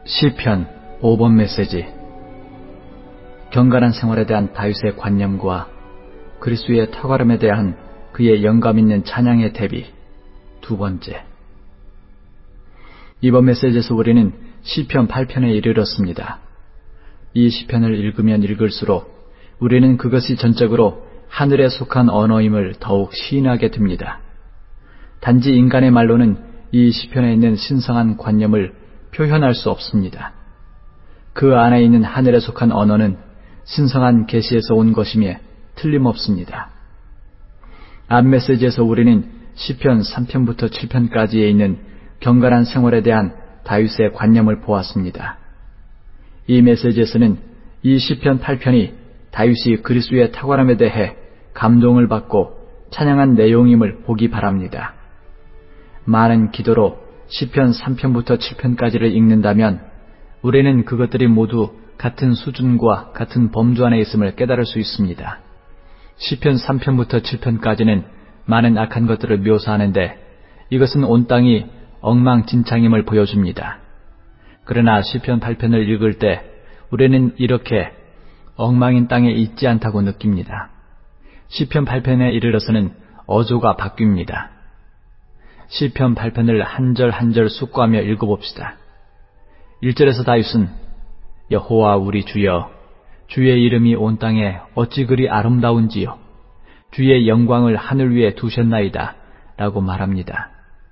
시편 5번 메시지. 경건한 생활에 대한 다윗의 관념과 그리스도의 탁월함에 대한 그의 영감 있는 찬양의 대비. 두 번째. 이번 메시지에서 우리는 시편 8편에 이르렀습니다. 이 시편을 읽으면 읽을수록 우리는 그것이 전적으로 하늘에 속한 언어임을 더욱 시인하게 됩니다. 단지 인간의 말로는 이 시편에 있는 신성한 관념을 표현할 수 없습니다. 그 안에 있는 하늘에 속한 언어는 신성한 계시에서 온 것이며 틀림없습니다. 앞 메시지에서 우리는 시편 3편부터 7편까지에 있는 경건한 생활에 대한 다윗의 관념을 보았습니다. 이 메시지에서는 이 시편 8편이 다윗이 그리스도의 탁월함에 대해 감동을 받고 찬양한 내용임을 보기 바랍니다. 많은 기도로 시편 3편부터 7편까지를 읽는다면 우리는 그것들이 모두 같은 수준과 같은 범주 안에 있음을 깨달을 수 있습니다. 시편 3편부터 7편까지는 많은 악한 것들을 묘사하는데 이것은 온 땅이 엉망진창임을 보여줍니다. 그러나 시편 8편을 읽을 때 우리는 이렇게 엉망인 땅에 있지 않다고 느낍니다. 시편 8편에 이르러서는 어조가 바뀝니다. 시편 8편을 한 절 한 절 숙고하며 읽어봅시다. 1절에서 다윗은 여호와 우리 주여, 주의 이름이 온 땅에 어찌 그리 아름다운지요, 주의 영광을 하늘 위에 두셨나이다 라고 말합니다.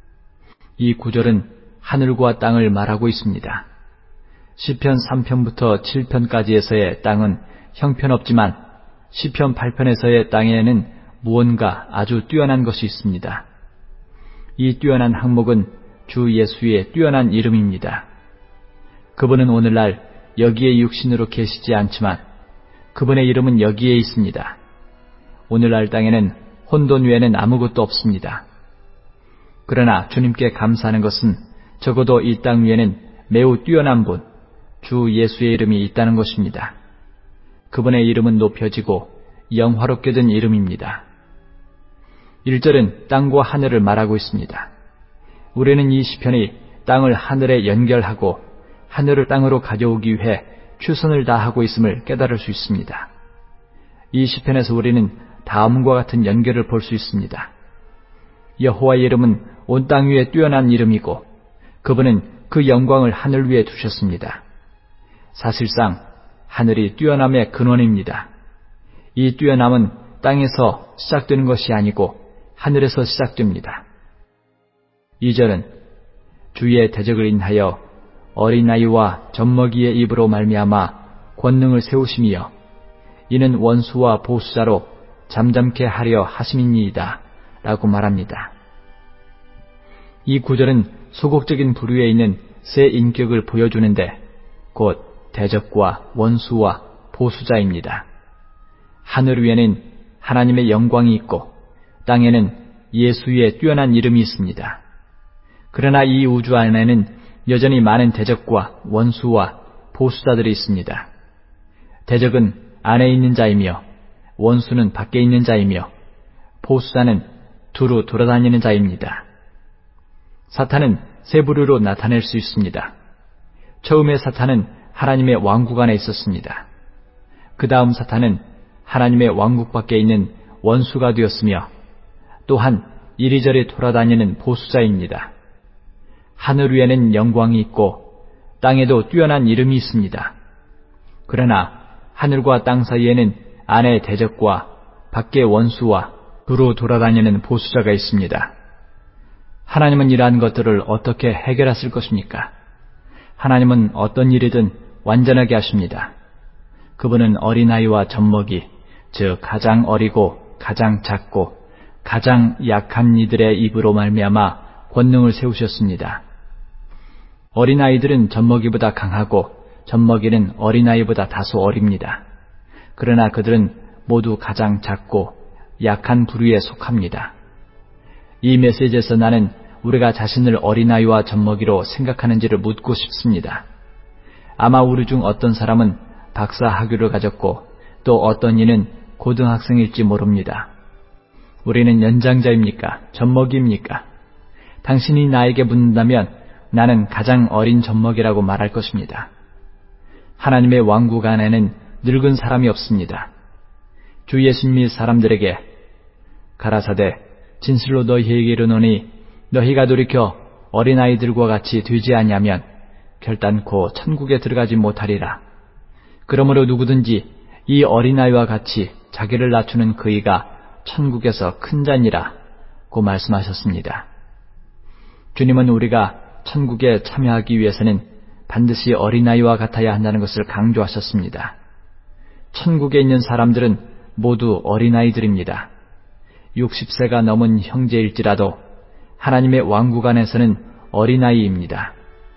이 구절은 하늘과 땅을 말하고 있습니다. 시편 3편부터 7편까지에서의 땅은 형편없지만 시편 8편에서의 땅에는 무언가 아주 뛰어난 것이 있습니다. 이 뛰어난 항목은 주 예수의 뛰어난 이름입니다. 그분은 오늘날 여기에 육신으로 계시지 않지만 그분의 이름은 여기에 있습니다. 오늘날 땅에는 혼돈 외에는 아무것도 없습니다. 그러나 주님께 감사하는 것은 적어도 이 땅 위에는 매우 뛰어난 분, 주 예수의 이름이 있다는 것입니다. 그분의 이름은 높여지고 영화롭게 된 이름입니다. 1절은 땅과 하늘을 말하고 있습니다. 우리는 이 시편이 땅을 하늘에 연결하고 하늘을 땅으로 가져오기 위해 최선을 다하고 있음을 깨달을 수 있습니다. 이 시편에서 우리는 다음과 같은 연결을 볼 수 있습니다. 여호와의 이름은 온 땅 위에 뛰어난 이름이고 그분은 그 영광을 하늘 위에 두셨습니다. 사실상 하늘이 뛰어남의 근원입니다. 이 뛰어남은 땅에서 시작되는 것이 아니고 하늘에서 시작됩니다. 2절은 주의 대적을 인하여 어린아이와 젖먹이의 입으로 말미암아 권능을 세우심이여 이는 원수와 보수자로 잠잠케 하려 하심이니이다 라고 말합니다. 이 구절은 소극적인 부류에 있는 세 인격을 보여주는데 곧 대적과 원수와 보수자입니다. 하늘 위에는 하나님의 영광이 있고 땅에는 예수의 뛰어난 이름이 있습니다. 그러나 이 우주 안에는 여전히 많은 대적과 원수와 보수자들이 있습니다. 대적은 안에 있는 자이며 원수는 밖에 있는 자이며 보수자는 두루 돌아다니는 자입니다. 사탄은 세 부류로 나타낼 수 있습니다. 처음에 사탄은 하나님의 왕국 안에 있었습니다. 그 다음 사탄은 하나님의 왕국 밖에 있는 원수가 되었으며 또한 이리저리 돌아다니는 보수자입니다. 하늘 위에는 영광이 있고 땅에도 뛰어난 이름이 있습니다. 그러나 하늘과 땅 사이에는 안에 대적과 밖에 원수와 두루 돌아다니는 보수자가 있습니다. 하나님은 이러한 것들을 어떻게 해결하실 것입니까? 하나님은 어떤 일이든 완전하게 하십니다. 그분은 어린아이와 젖먹이, 즉 가장 어리고 가장 작고 가장 약한 이들의 입으로 말미암아 권능을 세우셨습니다. 어린아이들은 젖먹이보다 강하고 젖먹이는 어린아이보다 다소 어립니다. 그러나 그들은 모두 가장 작고 약한 부류에 속합니다. 이 메시지에서 나는 우리가 자신을 어린아이와 젖먹이로 생각하는지를 묻고 싶습니다. 아마 우리 중 어떤 사람은 박사 학위를 가졌고 또 어떤 이는 고등학생일지 모릅니다. 우리는 연장자입니까? 젖먹이입니까? 당신이 나에게 묻는다면 나는 가장 어린 젖먹이라고 말할 것입니다. 하나님의 왕국 안에는 늙은 사람이 없습니다. 주 예수님이 사람들에게 가라사대 진실로 너희에게 이르노니 너희가 돌이켜 어린아이들과 같이 되지 아니하면 결단코 천국에 들어가지 못하리라. 그러므로 누구든지 이 어린아이와 같이 자기를 낮추는 그이가 천국에서 큰 자니라 고 말씀하셨습니다. 주님은 우리가 천국에 참여하기 위해서는 반드시 어린아이와 같아야 한다는 것을 강조하셨습니다. 천국에 있는 사람들은 모두 어린아이들입니다. 60세가 넘은 형제일지라도 하나님의 왕국 안에서는 어린아이입니다.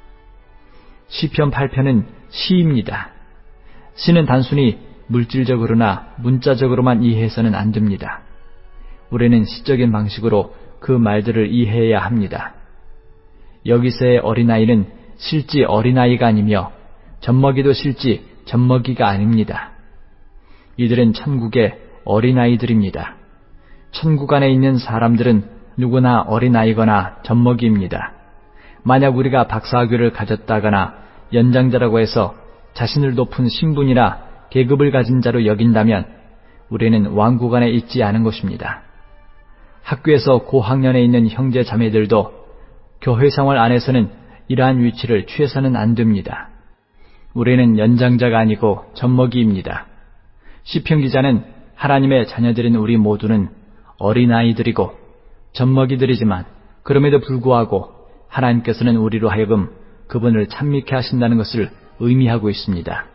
시편 8편은 시입니다. 시는 단순히 물질적으로나 문자적으로만 이해해서는 안 됩니다. 우리는 시적인 방식으로 그 말들을 이해해야 합니다. 여기서의 어린아이는 실제 어린아이가 아니며 젖먹이도 실제 젖먹이가 아닙니다. 이들은 천국의 어린아이들입니다. 천국 안에 있는 사람들은 누구나 어린아이거나 젖먹이입니다. 만약 우리가 박사학위를 가졌다거나 연장자라고 해서 자신을 높은 신분이나 계급을 가진 자로 여긴다면 우리는 왕국 안에 있지 않은 것입니다. 학교에서 고학년에 있는 형제 자매들도 교회 생활 안에서는 이러한 위치를 취해서는 안 됩니다. 우리는 연장자가 아니고 젖먹이입니다. 시편 기자는 하나님의 자녀들인 우리 모두는 어린아이들이고 젖먹이들이지만 그럼에도 불구하고 하나님께서는 우리로 하여금 그분을 찬미케 하신다는 것을 의미하고 있습니다.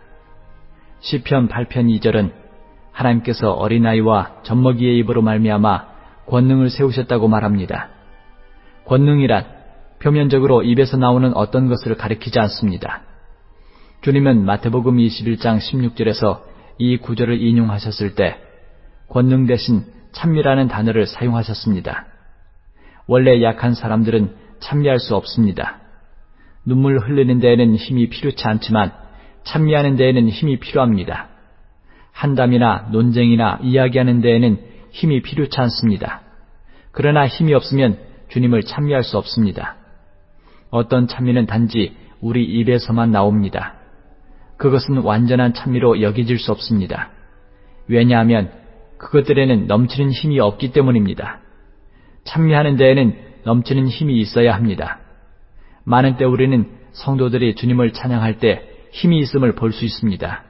시편 8편 2절은 하나님께서 어린아이와 젖먹이의 입으로 말미암아 권능을 세우셨다고 말합니다. 권능이란 표면적으로 입에서 나오는 어떤 것을 가리키지 않습니다. 주님은 마태복음 21장 16절에서 이 구절을 인용하셨을 때 권능 대신 찬미라는 단어를 사용하셨습니다. 원래 약한 사람들은 찬미할 수 없습니다. 눈물 흘리는 데에는 힘이 필요치 않지만 찬미하는 데에는 힘이 필요합니다. 한담이나 논쟁이나 이야기하는 데에는 힘이 필요치 않습니다. 그러나 힘이 없으면 주님을 찬미할 수 없습니다. 어떤 찬미는 단지 우리 입에서만 나옵니다. 그것은 완전한 찬미로 여겨질 수 없습니다. 왜냐하면 그것들에는 넘치는 힘이 없기 때문입니다. 찬미하는 데에는 넘치는 힘이 있어야 합니다. 많은 때 우리는 성도들이 주님을 찬양할 때 힘이 있음을 볼 수 있습니다.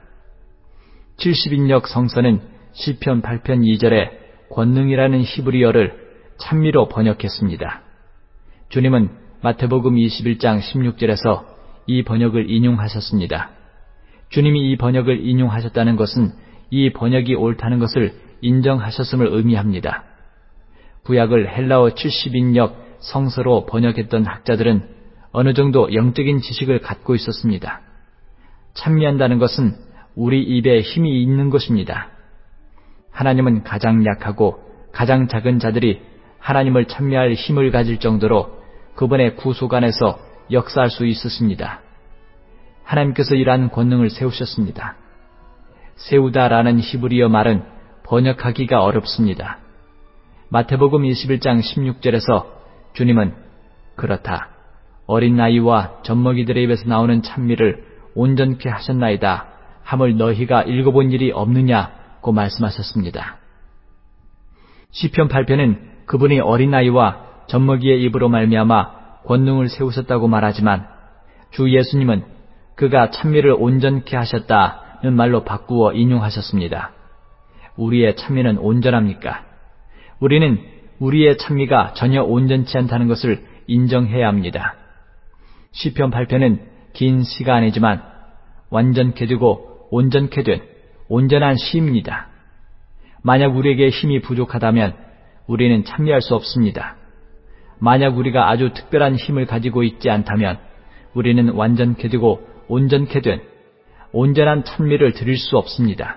70인역 성서는 시편 8편 2절에 권능이라는 히브리어를 찬미로 번역했습니다. 주님은 마태복음 21장 16절에서 이 번역을 인용하셨습니다. 주님이 이 번역을 인용하셨다는 것은 이 번역이 옳다는 것을 인정하셨음을 의미합니다. 구약을 헬라어 70인역 성서로 번역했던 학자들은 어느 정도 영적인 지식을 갖고 있었습니다. 찬미한다는 것은 우리 입에 힘이 있는 것입니다. 하나님은 가장 약하고 가장 작은 자들이 하나님을 찬미할 힘을 가질 정도로 그분의 구속 안에서 역사할 수 있었습니다. 하나님께서 이러한 권능을 세우셨습니다. 세우다라는 히브리어 말은 번역하기가 어렵습니다. 마태복음 21장 16절에서 주님은 그렇다. 어린 나이와 젖먹이들의 입에서 나오는 찬미를 온전케 하셨나이다 함을 너희가 읽어본 일이 없느냐고 말씀하셨습니다. 시편 8편은 그분이 어린아이와 젖먹이의 입으로 말미암아 권능을 세우셨다고 말하지만 주 예수님은 그가 찬미를 온전케 하셨다는 말로 바꾸어 인용하셨습니다. 우리의 찬미는 온전합니까? 우리는 우리의 찬미가 전혀 온전치 않다는 것을 인정해야 합니다. 시편 8편은 긴 시가 아니지만 완전케 되고 온전케 된 온전한 시입니다. 만약 우리에게 힘이 부족하다면 우리는 찬미할 수 없습니다. 만약 우리가 아주 특별한 힘을 가지고 있지 않다면 우리는 완전케 되고 온전케 된 온전한 찬미를 드릴 수 없습니다.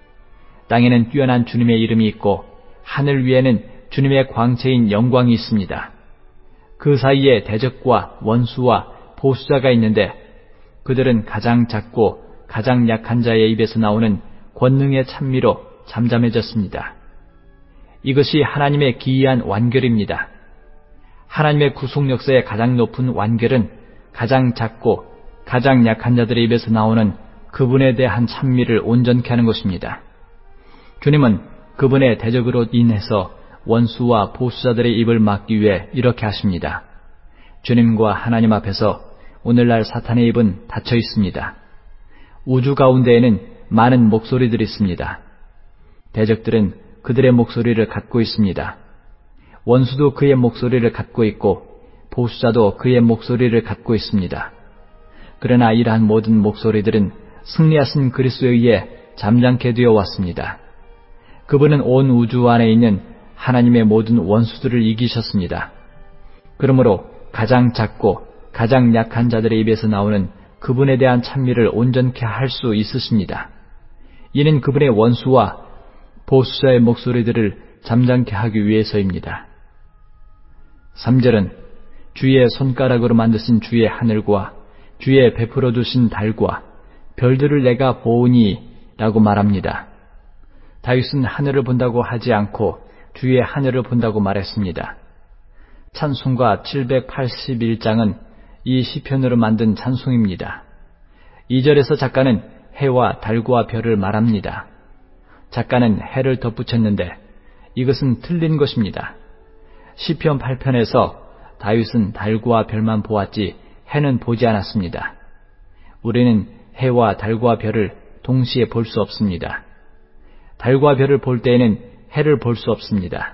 땅에는 뛰어난 주님의 이름이 있고 하늘 위에는 주님의 광채인 영광이 있습니다. 그 사이에 대적과 원수와 보수자가 있는데 그들은 가장 작고 가장 약한 자의 입에서 나오는 권능의 찬미로 잠잠해졌습니다. 이것이 하나님의 기이한 완결입니다. 하나님의 구속 역사의 가장 높은 완결은 가장 작고 가장 약한 자들의 입에서 나오는 그분에 대한 찬미를 온전케 하는 것입니다. 주님은 그분의 대적으로 인해서 원수와 보수자들의 입을 막기 위해 이렇게 하십니다. 주님과 하나님 앞에서 오늘날 사탄의 입은 닫혀 있습니다. 우주 가운데에는 많은 목소리들이 있습니다. 대적들은 그들의 목소리를 갖고 있습니다. 원수도 그의 목소리를 갖고 있고 보수자도 그의 목소리를 갖고 있습니다. 그러나 이러한 모든 목소리들은 승리하신 그리스도에 의해 잠잠케 되어 왔습니다. 그분은 온 우주 안에 있는 하나님의 모든 원수들을 이기셨습니다. 그러므로 가장 작고 가장 약한 자들의 입에서 나오는 그분에 대한 찬미를 온전케 할 수 있으십니다. 이는 그분의 원수와 보수자의 목소리들을 잠잠케 하기 위해서입니다. 3절은 주의 손가락으로 만드신 주의 하늘과 주의 베풀어 두신 달과 별들을 내가 보오니 라고 말합니다. 다윗은 하늘을 본다고 하지 않고 주의 하늘을 본다고 말했습니다. 찬송가 781장은 이 시편으로 만든 찬송입니다. 2절에서 작가는 해와 달과 별을 말합니다. 작가는 해를 덧붙였는데 이것은 틀린 것입니다. 시편 8편에서 다윗은 달과 별만 보았지 해는 보지 않았습니다. 우리는 해와 달과 별을 동시에 볼 수 없습니다. 달과 별을 볼 때에는 해를 볼 수 없습니다.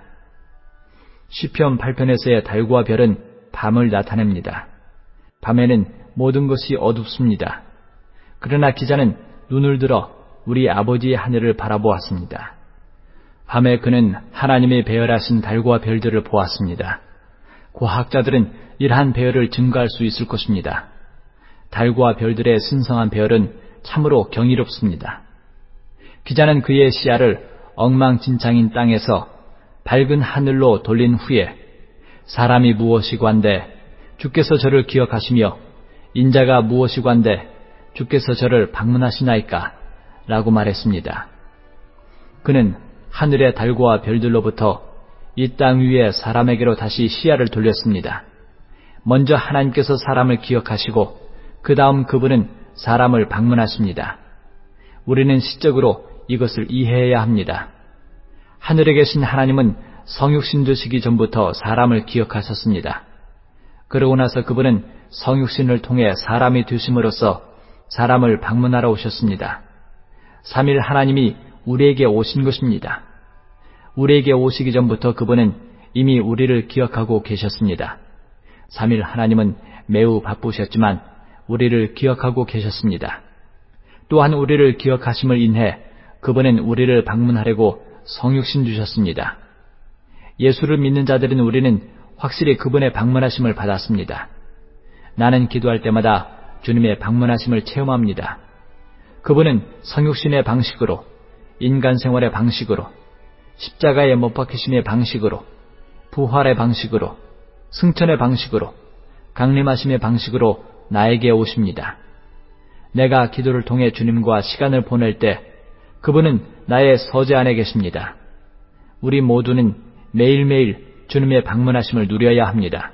시편 8편에서의 달과 별은 밤을 나타냅니다. 밤에는 모든 것이 어둡습니다. 그러나 기자는 눈을 들어 우리 아버지의 하늘을 바라보았습니다. 밤에 그는 하나님의 배열하신 달과 별들을 보았습니다. 과학자들은 이러한 배열을 증거할 수 있을 것입니다. 달과 별들의 신성한 배열은 참으로 경이롭습니다. 기자는 그의 시야를 엉망진창인 땅에서 밝은 하늘로 돌린 후에 사람이 무엇이관데 주께서 저를 기억하시며 인자가 무엇이관데 주께서 저를 방문하시나이까 라고 말했습니다. 그는 하늘의 달과 별들로부터 이 땅 위에 사람에게로 다시 시야를 돌렸습니다. 먼저 하나님께서 사람을 기억하시고 그 다음 그분은 사람을 방문하십니다. 우리는 시적으로 이것을 이해해야 합니다. 하늘에 계신 하나님은 성육신 되시기 전부터 사람을 기억하셨습니다. 그러고 나서 그분은 성육신을 통해 사람이 되심으로써 사람을 방문하러 오셨습니다. 3일 하나님이 우리에게 오신 것입니다. 우리에게 오시기 전부터 그분은 이미 우리를 기억하고 계셨습니다. 3일 하나님은 매우 바쁘셨지만 우리를 기억하고 계셨습니다. 또한 우리를 기억하심을 인해 그분은 우리를 방문하려고 성육신 주셨습니다. 예수를 믿는 자들인 우리는 확실히 그분의 방문하심을 받았습니다. 나는 기도할 때마다 주님의 방문하심을 체험합니다. 그분은 성육신의 방식으로, 인간 생활의 방식으로, 십자가에 못 박히심의 방식으로, 부활의 방식으로, 승천의 방식으로, 강림하심의 방식으로 나에게 오십니다. 내가 기도를 통해 주님과 시간을 보낼 때 그분은 나의 서재 안에 계십니다. 우리 모두는 매일매일 주님의 방문하심을 누려야 합니다.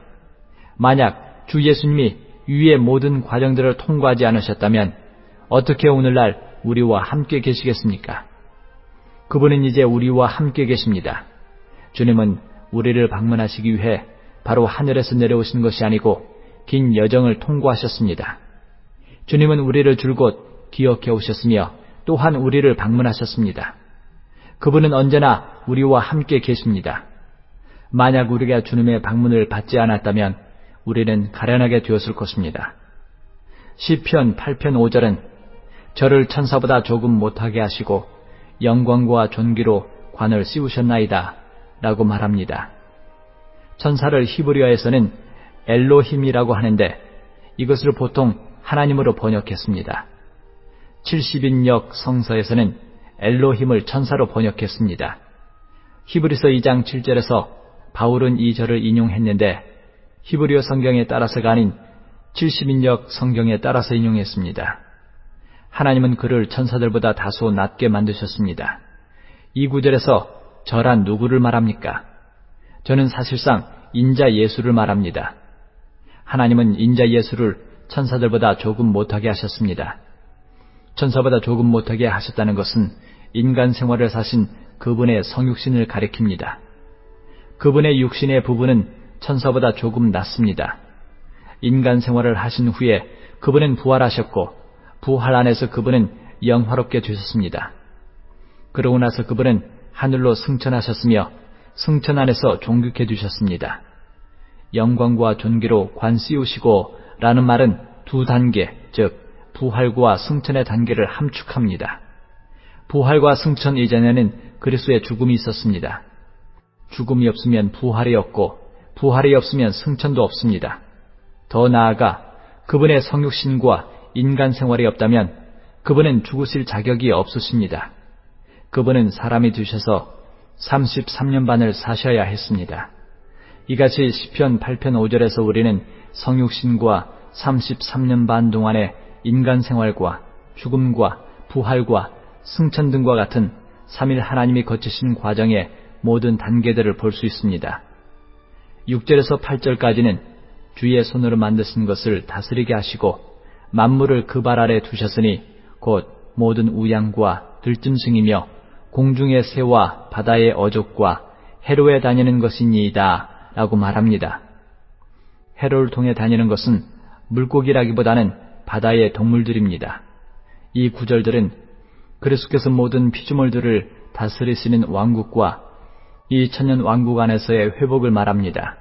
만약 주 예수님이 위의 모든 과정들을 통과하지 않으셨다면 어떻게 오늘날 우리와 함께 계시겠습니까? 그분은 이제 우리와 함께 계십니다. 주님은 우리를 방문하시기 위해 바로 하늘에서 내려오신 것이 아니고 긴 여정을 통과하셨습니다. 주님은 우리를 줄곧 기억해 오셨으며 또한 우리를 방문하셨습니다. 그분은 언제나 우리와 함께 계십니다. 만약 우리가 주님의 방문을 받지 않았다면 우리는 가련하게 되었을 것입니다. 시편 8편 5절은 저를 천사보다 조금 못하게 하시고 영광과 존귀로 관을 씌우셨나이다 라고 말합니다. 천사를 히브리어에서는 엘로힘이라고 하는데 이것을 보통 하나님으로 번역했습니다. 70인역 성서에서는 엘로힘을 천사로 번역했습니다. 히브리서 2장 7절에서 바울은 이 절을 인용했는데 히브리어 성경에 따라서가 아닌 70인역 성경에 따라서 인용했습니다. 하나님은 그를 천사들보다 다소 낮게 만드셨습니다. 이 구절에서 저란 누구를 말합니까? 저는 사실상 인자 예수를 말합니다. 하나님은 인자 예수를 천사들보다 조금 못하게 하셨습니다. 천사보다 조금 못하게 하셨다는 것은 인간 생활을 사신 그분의 성육신을 가리킵니다. 그분의 육신의 부분은 천사보다 조금 낮습니다. 인간 생활을 하신 후에 그분은 부활하셨고 부활 안에서 그분은 영화롭게 되셨습니다. 그러고 나서 그분은 하늘로 승천하셨으며 승천 안에서 종육해 두셨습니다. 영광과 존귀로 관씌우시고 라는 말은 두 단계, 즉 부활과 승천의 단계를 함축합니다. 부활과 승천 이전에는 그리스도의 죽음이 있었습니다. 죽음이 없으면 부활이 없고 부활이 없으면 승천도 없습니다. 더 나아가 그분의 성육신과 인간 생활이 없다면 그분은 죽으실 자격이 없으십니다. 그분은 사람이 되셔서 33년 반을 사셔야 했습니다. 이같이 시편 8편 5절에서 우리는 성육신과 33년 반 동안의 인간 생활과 죽음과 부활과 승천 등과 같은 3일 하나님이 거치신 과정의 모든 단계들을 볼 수 있습니다. 6절에서 8절까지는 주의 손으로 만드신 것을 다스리게 하시고 만물을 그 발 아래 두셨으니 곧 모든 우양과 들짐승이며 공중의 새와 바다의 어족과 해로에 다니는 것이니이다 라고 말합니다. 해로를 통해 다니는 것은 물고기라기보다는 바다의 동물들입니다. 이 구절들은 그리스도께서 모든 피조물들을 다스리시는 왕국과 이 천년 왕국 안에서의 회복을 말합니다.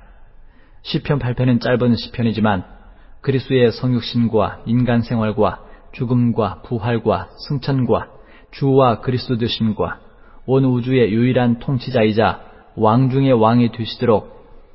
시편 8편은 짧은 시편이지만 그리스도의 성육신과 인간 생활과 죽음과 부활과 승천과 주와 그리스도 되심과 온 우주의 유일한 통치자이자 왕 중의 왕이 되시도록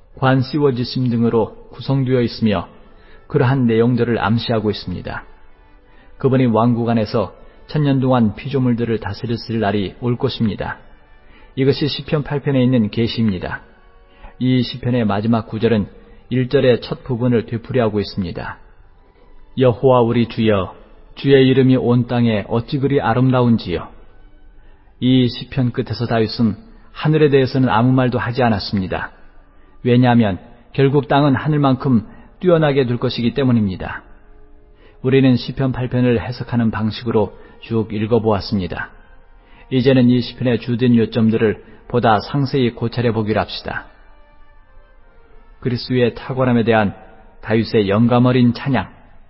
관씌워지심 등으로 구성되어 있으며 그러한 내용들을 암시하고 있습니다. 그분이 왕국 안에서 천년 동안 피조물들을 다스리실 날이 올 것입니다. 이것이 시편 8편에 있는 계시입니다. 이 시편의 마지막 구절은 1절의 첫 부분을 되풀이하고 있습니다. 여호와 우리 주여, 주의 이름이 온 땅에 어찌 그리 아름다운지요. 이 시편 끝에서 다윗은 하늘에 대해서는 아무 말도 하지 않았습니다. 왜냐하면 결국 땅은 하늘만큼 뛰어나게 될 것이기 때문입니다. 우리는 시편 8편을 해석하는 방식으로 쭉 읽어보았습니다. 이제는 이 시편의 주된 요점들을 보다 상세히 고찰해 보기로 합시다. 그리스도의 탁월함에 대한 다윗의 영감 어린 찬양.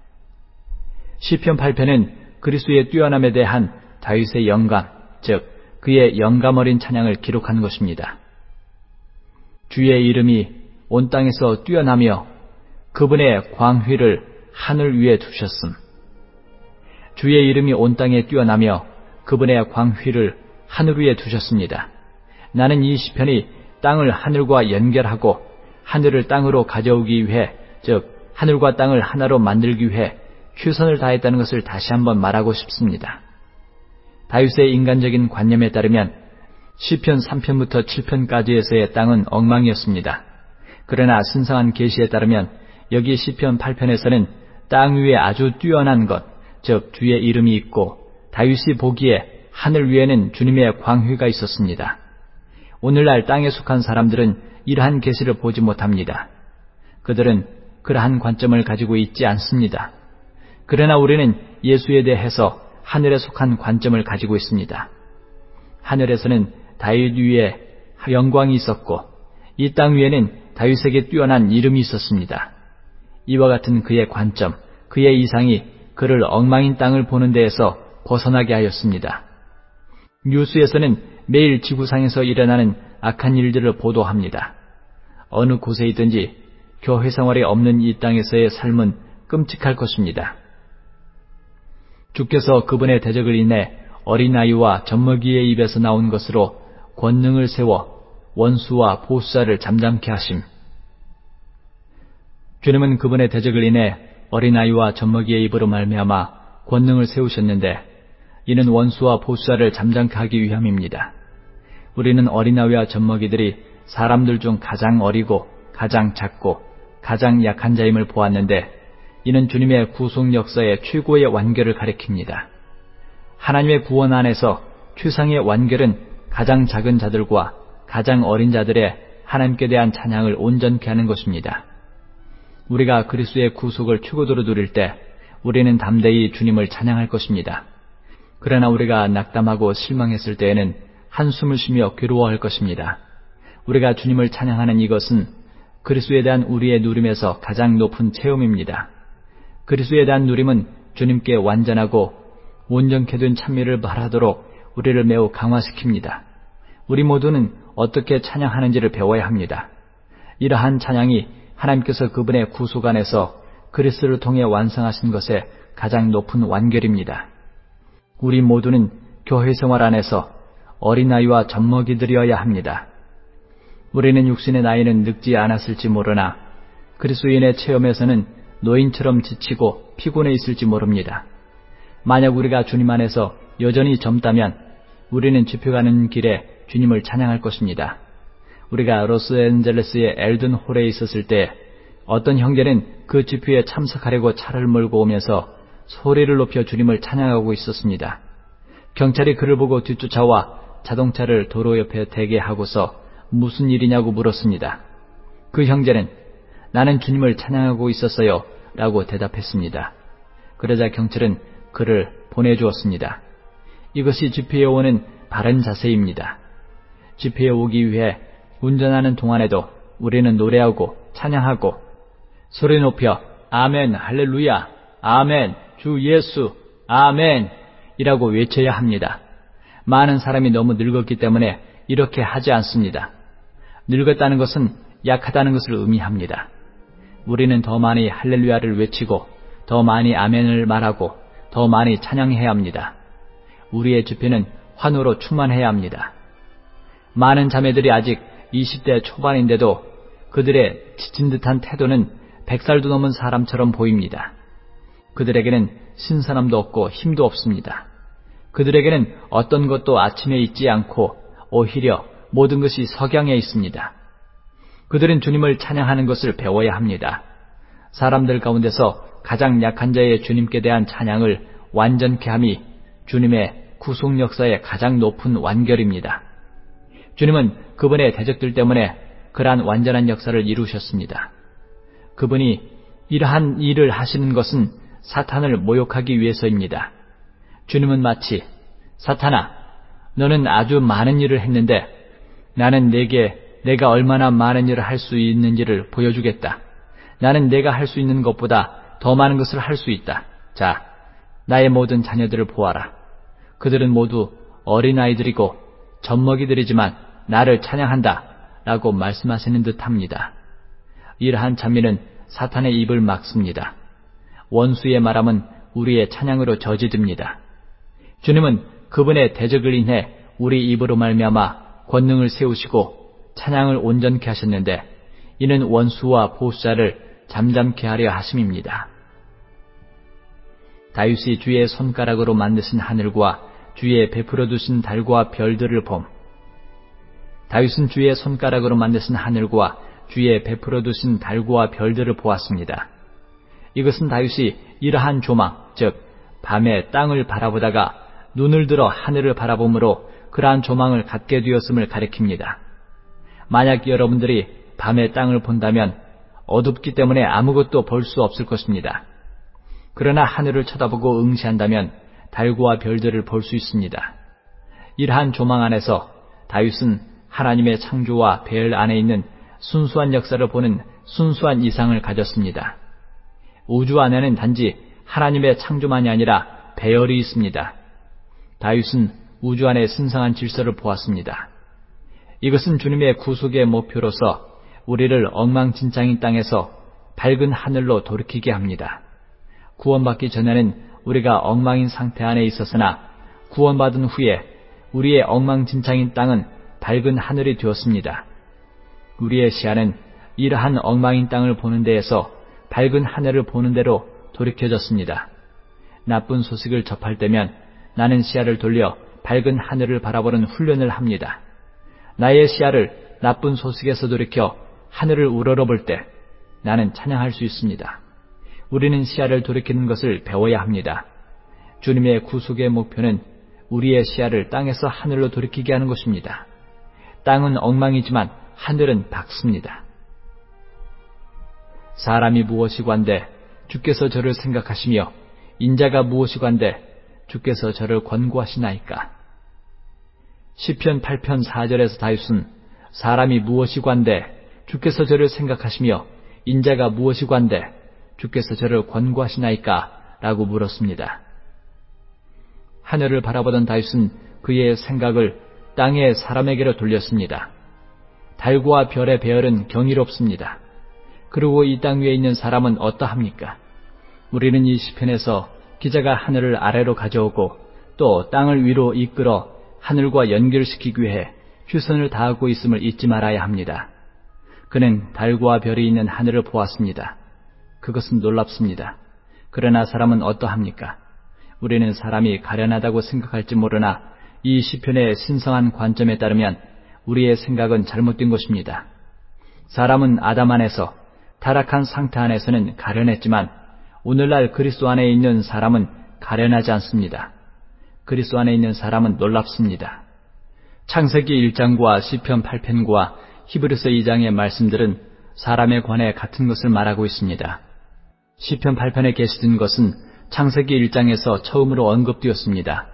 시편 8편은 그리스도의 뛰어남에 대한 다윗의 영감, 즉 그의 영감 어린 찬양을 기록한 것입니다. 주의 이름이 온 땅에서 뛰어나며 그분의 광휘를 하늘 위에 두셨음. 주의 이름이 온 땅에 뛰어나며 그분의 광휘를 하늘 위에 두셨습니다. 나는 이 시편이 땅을 하늘과 연결하고 하늘을 땅으로 가져오기 위해, 즉 하늘과 땅을 하나로 만들기 위해 최선을 다했다는 것을 다시 한번 말하고 싶습니다. 다윗의 인간적인 관념에 따르면 시편 3편부터 7편까지에서의 땅은 엉망이었습니다. 그러나 신성한 계시에 따르면 여기 시편 8편에서는 땅 위에 아주 뛰어난 것, 즉 주의 이름이 있고 다윗이 보기에 하늘 위에는 주님의 광휘가 있었습니다. 오늘날 땅에 속한 사람들은 이러한 계시를 보지 못합니다. 그들은 그러한 관점을 가지고 있지 않습니다. 그러나 우리는 예수에 대해서 하늘에 속한 관점을 가지고 있습니다. 하늘에서는 다윗 위에 영광이 있었고 이 땅 위에는 다윗에게 뛰어난 이름이 있었습니다. 이와 같은 그의 관점, 그의 이상이 그를 엉망인 땅을 보는 데에서 벗어나게 하였습니다. 뉴스에서는 매일 지구상에서 일어나는 악한 일들을 보도합니다. 어느 곳에 있든지 교회 생활이 없는 이 땅에서의 삶은 끔찍할 것입니다. 주께서 그분의 대적을 인해 어린아이와 젖먹이의 입에서 나온 것으로 권능을 세워 원수와 보수자를 잠잠케 하심. 주님은 그분의 대적을 인해 어린아이와 젖먹이의 입으로 말미암아 권능을 세우셨는데 이는 원수와 보수자를 잠잠케 하기 위함입니다. 우리는 어린아이와 젖먹이들이 사람들 중 가장 어리고 가장 작고 가장 약한 자임을 보았는데 이는 주님의 구속 역사의 최고의 완결을 가리킵니다. 하나님의 구원 안에서 최상의 완결은 가장 작은 자들과 가장 어린 자들의 하나님께 대한 찬양을 온전케 하는 것입니다. 우리가 그리스도의 구속을 최고도로 누릴 때 우리는 담대히 주님을 찬양할 것입니다. 그러나 우리가 낙담하고 실망했을 때에는 한숨을 쉬며 괴로워할 것입니다. 우리가 주님을 찬양하는 이것은 그리스도에 대한 우리의 누림에서 가장 높은 체험입니다. 그리스도에 대한 누림은 주님께 완전하고 온전케 된 찬미를 말하도록 우리를 매우 강화시킵니다. 우리 모두는 어떻게 찬양하는지를 배워야 합니다. 이러한 찬양이 하나님께서 그분의 구속 안에서 그리스도를 통해 완성하신 것의 가장 높은 완결입니다. 우리 모두는 교회 생활 안에서 어린아이와 젖먹이들이어야 합니다. 우리는 육신의 나이는 늙지 않았을지 모르나 그리스도인의 체험에서는 노인처럼 지치고 피곤해 있을지 모릅니다. 만약 우리가 주님 안에서 여전히 젊다면 우리는 집회가는 길에 주님을 찬양할 것입니다. 우리가 로스앤젤레스의 엘든 홀에 있었을 때 어떤 형제는 그 집회에 참석하려고 차를 몰고 오면서 소리를 높여 주님을 찬양하고 있었습니다. 경찰이 그를 보고 뒤쫓아와 자동차를 도로 옆에 대게 하고서 무슨 일이냐고 물었습니다. 그 형제는 나는 주님을 찬양하고 있었어요 라고 대답했습니다. 그러자 경찰은 그를 보내주었습니다. 이것이 집회에 오는 바른 자세입니다. 집회에 오기 위해 운전하는 동안에도 우리는 노래하고 찬양하고 소리 높여 아멘 할렐루야 아멘 주 예수 아멘 이라고 외쳐야 합니다. 많은 사람이 너무 늙었기 때문에 이렇게 하지 않습니다. 늙었다는 것은 약하다는 것을 의미합니다. 우리는 더 많이 할렐루야를 외치고 더 많이 아멘을 말하고 더 많이 찬양해야 합니다. 우리의 집회는 환호로 충만해야 합니다. 많은 자매들이 아직 20대 초반인데도 그들의 지친 듯한 태도는 100살도 넘은 사람처럼 보입니다. 그들에게는 신선함도 없고 힘도 없습니다. 그들에게는 어떤 것도 아침에 있지 않고 오히려 모든 것이 석양에 있습니다. 그들은 주님을 찬양하는 것을 배워야 합니다. 사람들 가운데서 가장 약한 자의 주님께 대한 찬양을 완전케 함이 주님의 구속 역사의 가장 높은 완결입니다. 주님은 그분의 대적들 때문에 그러한 완전한 역사를 이루셨습니다. 그분이 이러한 일을 하시는 것은 사탄을 모욕하기 위해서입니다. 주님은 마치 사탄아, 너는 아주 많은 일을 했는데 나는 내가 얼마나 많은 일을 할 수 있는지를 보여주겠다. 나는 내가 할 수 있는 것보다 더 많은 것을 할 수 있다. 자, 나의 모든 자녀들을 보아라. 그들은 모두 어린아이들이고 젖먹이들이지만 나를 찬양한다 라고 말씀하시는 듯합니다. 이러한 찬미는 사탄의 입을 막습니다. 원수의 말함은 우리의 찬양으로 저지됩니다. 주님은 그분의 대적을 인해 우리 입으로 말미암아 권능을 세우시고 찬양을 온전케 하셨는데 이는 원수와 보수자를 잠잠케 하려 하심입니다. 다윗이 주의 손가락으로 만드신 하늘과 주의 베풀어 두신 달과 별들을 봄. 다윗은 주의 손가락으로 만드신 하늘과 주의 베풀어 두신 달과 별들을 보았습니다. 이것은 다윗이 이러한 조망, 즉 밤에 땅을 바라보다가 눈을 들어 하늘을 바라봄으로 그러한 조망을 갖게 되었음을 가리킵니다. 만약 여러분들이 밤에 땅을 본다면 어둡기 때문에 아무것도 볼 수 없을 것입니다. 그러나 하늘을 쳐다보고 응시한다면 달과 별들을 볼 수 있습니다. 이러한 조망 안에서 다윗은 하나님의 창조와 별 안에 있는 순수한 역사를 보는 순수한 이상을 가졌습니다. 우주 안에는 단지 하나님의 창조만이 아니라 배열이 있습니다. 다윗은 우주 안의 신성한 질서를 보았습니다. 이것은 주님의 구속의 목표로서 우리를 엉망진창인 땅에서 밝은 하늘로 돌이키게 합니다. 구원받기 전에는 우리가 엉망인 상태 안에 있었으나 구원받은 후에 우리의 엉망진창인 땅은 밝은 하늘이 되었습니다. 우리의 시야는 이러한 엉망인 땅을 보는 데에서 밝은 하늘을 보는 데로 돌이켜졌습니다. 나쁜 소식을 접할 때면 나는 시야를 돌려 밝은 하늘을 바라보는 훈련을 합니다. 나의 시야를 나쁜 소식에서 돌이켜 하늘을 우러러볼 때 나는 찬양할 수 있습니다. 우리는 시야를 돌이키는 것을 배워야 합니다. 주님의 구속의 목표는 우리의 시야를 땅에서 하늘로 돌이키게 하는 것입니다. 땅은 엉망이지만 하늘은 밝습니다. 사람이 무엇이관대 주께서 저를 생각하시며 인자가 무엇이관대 주께서 저를 권고하시나이까. 시편 8편 4절에서 다윗은 사람이 무엇이관대 주께서 저를 생각하시며 인자가 무엇이관대 주께서 저를 권고하시나이까 라고 물었습니다. 하늘을 바라보던 다윗은 그의 생각을 땅의 사람에게로 돌렸습니다. 달과 별의 배열은 경이롭습니다. 그리고 이 땅 위에 있는 사람은 어떠합니까? 우리는 이 시편에서 기자가 하늘을 아래로 가져오고 또 땅을 위로 이끌어 하늘과 연결시키기 위해 최선을 다하고 있음을 잊지 말아야 합니다. 그는 달과 별이 있는 하늘을 보았습니다. 그것은 놀랍습니다. 그러나 사람은 어떠합니까? 우리는 사람이 가련하다고 생각할지 모르나 이 시편의 신성한 관점에 따르면 우리의 생각은 잘못된 것입니다. 사람은 아담 안에서 타락한 상태 안에서는 가련했지만 오늘날 그리스도 안에 있는 사람은 가련하지 않습니다. 그리스도 안에 있는 사람은 놀랍습니다. 창세기 1장과 시편 8편과 히브리서 2장의 말씀들은 사람에 관해 같은 것을 말하고 있습니다. 시편 8편에 게시된 것은 창세기 1장에서 처음으로 언급되었습니다.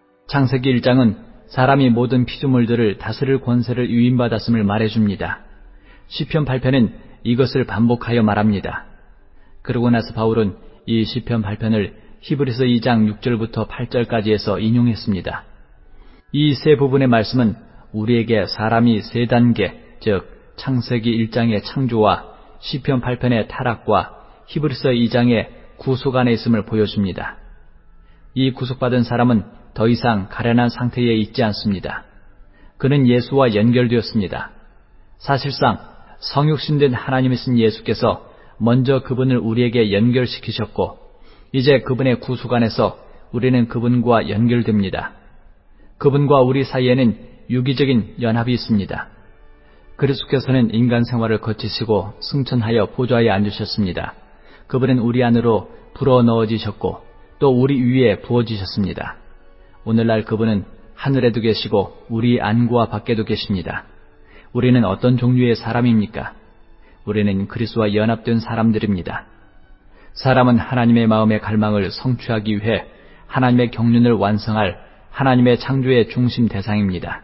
창세기 1장은 사람이 모든 피조물들을 다스릴 권세를 위임받았음을 말해줍니다. 시편 8편은 이것을 반복하여 말합니다. 그러고 나서 바울은 이 시편 8편을 히브리서 2장 6절부터 8절까지 해서 인용했습니다. 이 세 부분의 말씀은 우리에게 사람이 세 단계, 즉 창세기 1장의 창조와 시편 8편의 타락과 히브리서 2장의 구속 안에 있음을 보여줍니다. 이 구속받은 사람은 더 이상 가련한 상태에 있지 않습니다. 그는 예수와 연결되었습니다. 사실상 성육신된 하나님이신 예수께서 먼저 그분을 우리에게 연결시키셨고 이제 그분의 구속 안에서 우리는 그분과 연결됩니다. 그분과 우리 사이에는 유기적인 연합이 있습니다. 그리스도께서는 인간 생활을 거치시고 승천하여 보좌에 앉으셨습니다. 그분은 우리 안으로 불어넣어지셨고 또 우리 위에 부어지셨습니다. 오늘날 그분은 하늘에도 계시고 우리 안과 밖에도 계십니다. 우리는 어떤 종류의 사람입니까? 우리는 그리스도와 연합된 사람들입니다. 사람은 하나님의 마음의 갈망을 성취하기 위해 하나님의 경륜을 완성할 하나님의 창조의 중심 대상입니다.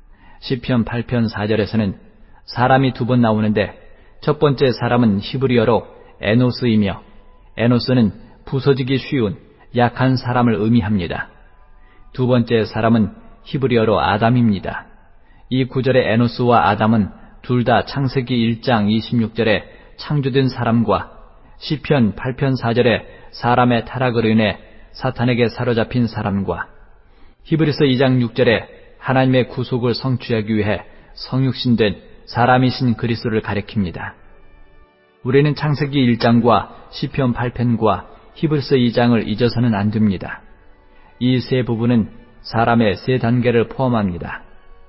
시편 8편 4절에서는 사람이 두 번 나오는데 첫 번째 사람은 히브리어로 에노스이며 에노스는 부서지기 쉬운 약한 사람을 의미합니다. 두 번째 사람은 히브리어로 아담입니다. 이 구절의 에노스와 아담은 둘 다 창세기 1장 26절에 창조된 사람과 시편 8편 4절에 사람의 타락으로 인해 사탄에게 사로잡힌 사람과 히브리서 2장 6절에 하나님의 구속을 성취하기 위해 성육신된 사람이신 그리스도를 가리킵니다. 우리는 창세기 1장과 시편 8편과 히브리서 2장을 잊어서는 안 됩니다. 이 세 부분은 사람의 세 단계를 포함합니다.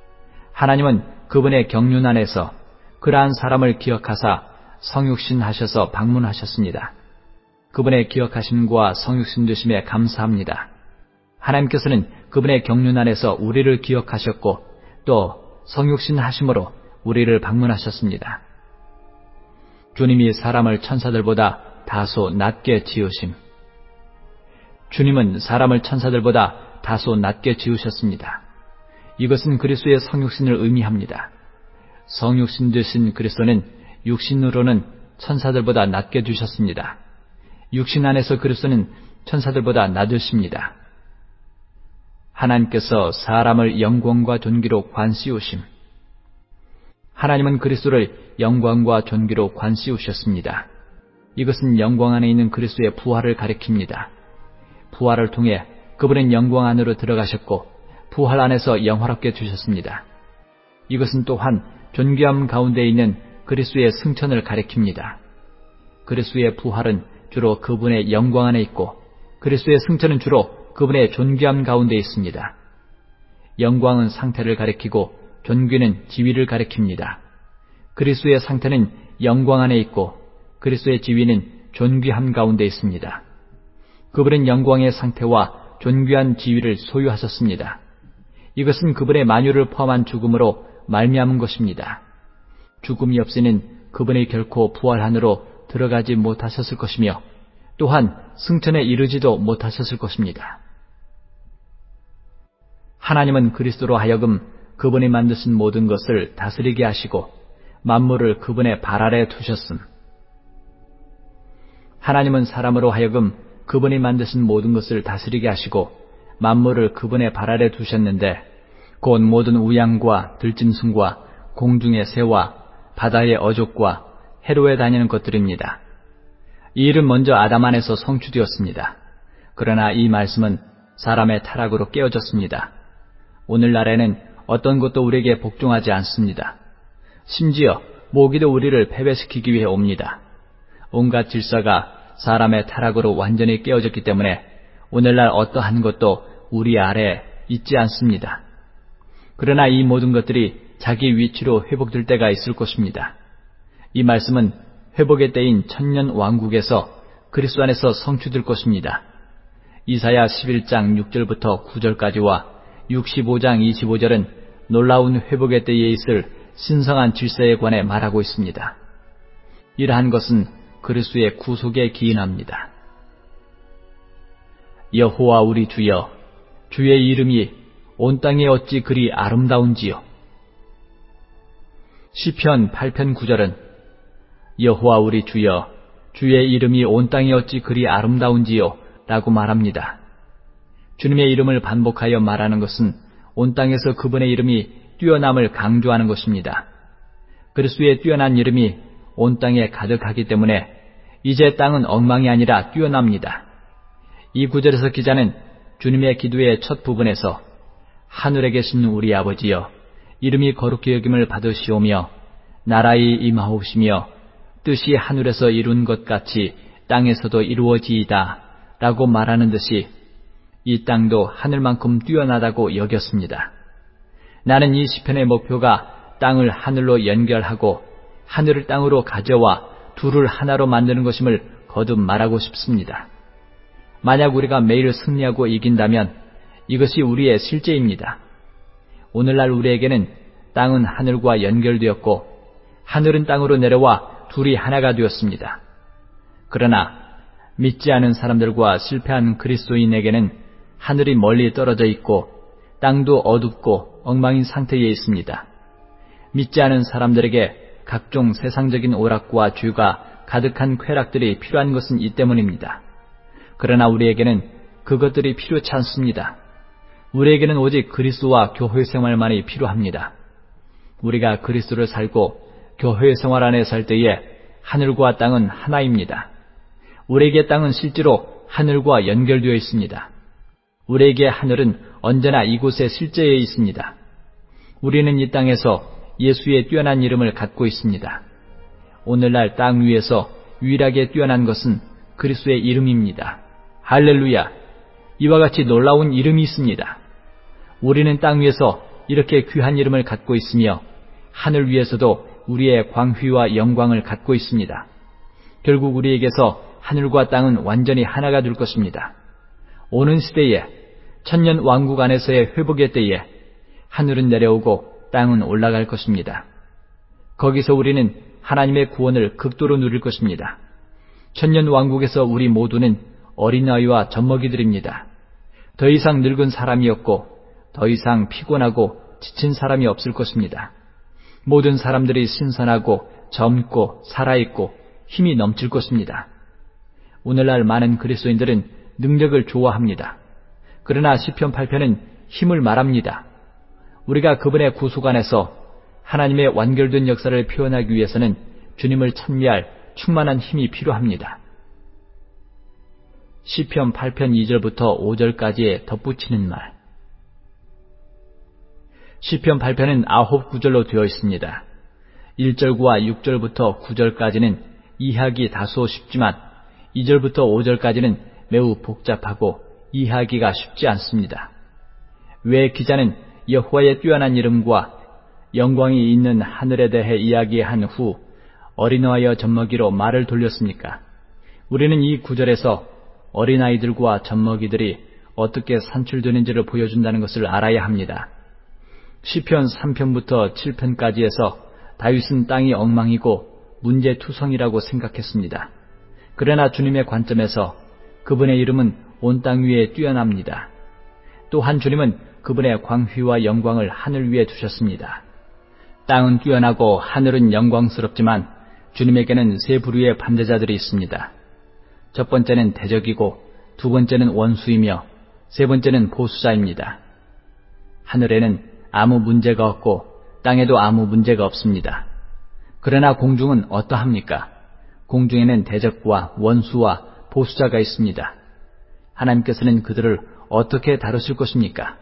하나님은 그분의 경륜 안에서 그러한 사람을 기억하사 성육신하셔서 방문하셨습니다. 그분의 기억하심과 성육신되심에 감사합니다. 하나님께서는 그분의 경륜 안에서 우리를 기억하셨고 또 성육신하심으로 우리를 방문하셨습니다. 주님이 사람을 천사들보다 다소 낮게 지으심. 주님은 사람을 천사들보다 다소 낮게 지으셨습니다. 이것은 그리스도의 성육신을 의미합니다. 성육신 되신 그리스도는 육신으로는 천사들보다 낮게 주셨습니다. 육신 안에서 그리스도는 천사들보다 낮으십니다. 하나님께서 사람을 영광과 존귀로 관씌우심. 하나님은 그리스도를 영광과 존귀로 관씌우셨습니다. 이것은 영광 안에 있는 그리스도의 부활을 가리킵니다. 부활을 통해 그분은 영광 안으로 들어가셨고 부활 안에서 영화롭게 주셨습니다. 이것은 또한 존귀함 가운데 있는 그리스도의 승천을 가리킵니다. 그리스도의 부활은 주로 그분의 영광 안에 있고 그리스도의 승천은 주로 그분의 존귀함 가운데 있습니다. 영광은 상태를 가리키고 존귀는 지위를 가리킵니다. 그리스도의 상태는 영광 안에 있고 그리스도의 지위는 존귀함 가운데 있습니다. 그분은 영광의 상태와 존귀한 지위를 소유하셨습니다. 이것은 그분의 만유를 포함한 죽음으로 말미암은 것입니다. 죽음이 없이는 그분이 결코 부활 안으로 들어가지 못하셨을 것이며 또한 승천에 이르지도 못하셨을 것입니다. 하나님은 그리스도로 하여금 그분이 만드신 모든 것을 다스리게 하시고 만물을 그분의 발 아래 두셨음. 하나님은 사람으로 하여금 그분이 만드신 모든 것을 다스리게 하시고 만물을 그분의 발 아래 두셨는데 곧 모든 우양과 들짐승과 공중의 새와 바다의 어족과 해로에 다니는 것들입니다. 이 일은 먼저 아담 안에서 성취되었습니다. 그러나 이 말씀은 사람의 타락으로 깨어졌습니다. 오늘날에는 어떤 것도 우리에게 복종하지 않습니다. 심지어 모기도 우리를 패배시키기 위해 옵니다. 온갖 질서가 사람의 타락으로 완전히 깨어졌기 때문에 오늘날 어떠한 것도 우리 아래에 있지 않습니다. 그러나 이 모든 것들이 자기 위치로 회복될 때가 있을 것입니다. 이 말씀은 회복의 때인 천년 왕국에서 그리스도 안에서 성취될 것입니다. 이사야 11장 6절부터 9절까지와 65장 25절은 놀라운 회복의 때에 있을 신성한 질서에 관해 말하고 있습니다. 이러한 것은 그리스도의 구속에 기인합니다. 여호와 우리 주여, 주의 이름이 온 땅에 어찌 그리 아름다운지요. 시편 8편 9절은 여호와 우리 주여, 주의 이름이 온 땅에 어찌 그리 아름다운지요 라고 말합니다. 주님의 이름을 반복하여 말하는 것은 온 땅에서 그분의 이름이 뛰어남을 강조하는 것입니다. 그리스도의 뛰어난 이름이 온 땅에 가득하기 때문에 이제 땅은 엉망이 아니라 뛰어납니다. 이 구절에서 기자는 주님의 기도의 첫 부분에서 하늘에 계신 우리 아버지여, 이름이 거룩히 여김을 받으시오며 나라의 임하옵시며 뜻이 하늘에서 이룬 것 같이 땅에서도 이루어지이다 라고 말하는 듯이 이 땅도 하늘만큼 뛰어나다고 여겼습니다. 나는 이 시편의 목표가 땅을 하늘로 연결하고 하늘을 땅으로 가져와 둘을 하나로 만드는 것임을 거듭 말하고 싶습니다. 만약 우리가 매일 승리하고 이긴다면 이것이 우리의 실제입니다. 오늘날 우리에게는 땅은 하늘과 연결되었고 하늘은 땅으로 내려와 둘이 하나가 되었습니다. 그러나 믿지 않은 사람들과 실패한 그리스도인에게는 하늘이 멀리 떨어져 있고 땅도 어둡고 엉망인 상태에 있습니다. 믿지 않은 사람들에게 각종 세상적인 오락과 죄가 가득한 쾌락들이 필요한 것은 이 때문입니다. 그러나 우리에게는 그것들이 필요치 않습니다. 우리에게는 오직 그리스도와 교회 생활만이 필요합니다. 우리가 그리스도를 살고 교회 생활 안에 살 때에 하늘과 땅은 하나입니다. 우리에게 땅은 실제로 하늘과 연결되어 있습니다. 우리에게 하늘은 언제나 이곳에 실제에 있습니다. 우리는 이 땅에서 예수의 뛰어난 이름을 갖고 있습니다. 오늘날 땅 위에서 유일하게 뛰어난 것은 그리스도의 이름입니다. 할렐루야! 이와 같이 놀라운 이름이 있습니다. 우리는 땅 위에서 이렇게 귀한 이름을 갖고 있으며 하늘 위에서도 우리의 광휘와 영광을 갖고 있습니다. 결국 우리에게서 하늘과 땅은 완전히 하나가 될 것입니다. 오는 시대에 천년 왕국 안에서의 회복의 때에 하늘은 내려오고 땅은 올라갈 것입니다. 거기서 우리는 하나님의 구원을 극도로 누릴 것입니다. 천년 왕국에서 우리 모두는 어린아이와 젖먹이들입니다. 더 이상 늙은 사람이 없고 더 이상 피곤하고 지친 사람이 없을 것입니다. 모든 사람들이 신선하고 젊고 살아있고 힘이 넘칠 것입니다. 오늘날 많은 그리스도인들은 능력을 좋아합니다. 그러나 시편 8편은 힘을 말합니다. 우리가 그분의 구속 안에서 하나님의 완결된 역사를 표현하기 위해서는 주님을 찬미할 충만한 힘이 필요합니다. 시편 8편 2절부터 5절까지에 덧붙이는 말. 시편 8편은 9구절로 되어 있습니다. 1절과 6절부터 9절까지는 이해하기 다소 쉽지만 2절부터 5절까지는 매우 복잡하고 이해하기가 쉽지 않습니다. 왜 기자는 여호와의 뛰어난 이름과 영광이 있는 하늘에 대해 이야기한 후 어린아이와 젖먹이로 말을 돌렸습니까? 우리는 이 구절에서 어린아이들과 젖먹이들이 어떻게 산출되는지를 보여준다는 것을 알아야 합니다. 시편 3편부터 7편까지에서 다윗은 땅이 엉망이고 문제투성이라고 생각했습니다. 그러나 주님의 관점에서 그분의 이름은 온 땅 위에 뛰어납니다. 또한 주님은 그분의 광휘와 영광을 하늘 위에 두셨습니다. 땅은 뛰어나고 하늘은 영광스럽지만 주님에게는 세 부류의 반대자들이 있습니다. 첫 번째는 대적이고, 두 번째는 원수이며, 세 번째는 보수자입니다. 하늘에는 아무 문제가 없고 땅에도 아무 문제가 없습니다. 그러나 공중은 어떠합니까? 공중에는 대적과 원수와 보수자가 있습니다. 하나님께서는 그들을 어떻게 다루실 것입니까?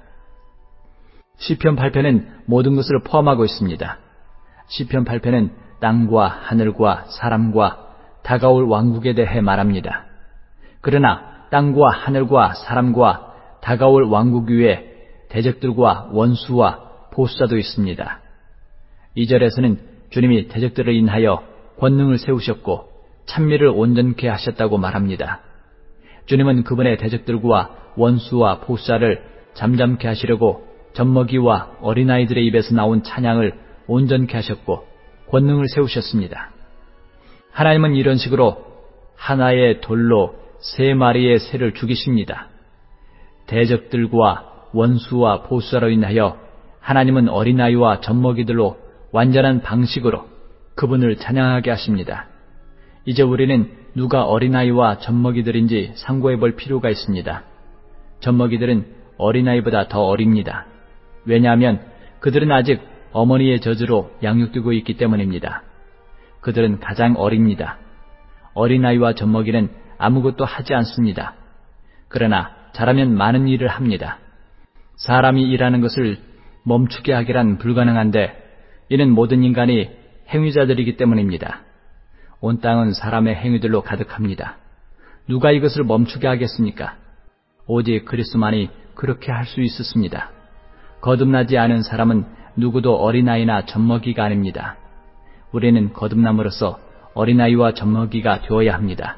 시편 8편은 모든 것을 포함하고 있습니다. 시편 8편은 땅과 하늘과 사람과 다가올 왕국에 대해 말합니다. 그러나 땅과 하늘과 사람과 다가올 왕국 위에 대적들과 원수와 보수자도 있습니다. 2절에서는 주님이 대적들을 인하여 권능을 세우셨고 찬미를 온전케 하셨다고 말합니다. 주님은 그분의 대적들과 원수와 보수자를 잠잠케 하시려고 젖먹이와 어린아이들의 입에서 나온 찬양을 온전케 하셨고 권능을 세우셨습니다. 하나님은 이런 식으로 하나의 돌로 세 마리의 새를 죽이십니다. 대적들과 원수와 보수자로 인하여 하나님은 어린아이와 젖먹이들로 완전한 방식으로 그분을 찬양하게 하십니다. 이제 우리는 누가 어린아이와 젖먹이들인지 상고해 볼 필요가 있습니다. 젖먹이들은 어린아이보다 더 어립니다. 왜냐하면 그들은 아직 어머니의 젖으로 양육되고 있기 때문입니다. 그들은 가장 어립니다. 어린아이와 젖먹이는 아무것도 하지 않습니다. 그러나 자라면 많은 일을 합니다. 사람이 일하는 것을 멈추게 하기란 불가능한데 이는 모든 인간이 행위자들이기 때문입니다. 온 땅은 사람의 행위들로 가득합니다. 누가 이것을 멈추게 하겠습니까? 오직 그리스도만이 그렇게 할 수 있었습니다. 거듭나지 않은 사람은 누구도 어린아이나 젖먹이가 아닙니다. 우리는 거듭남으로써 어린아이와 젖먹이가 되어야 합니다.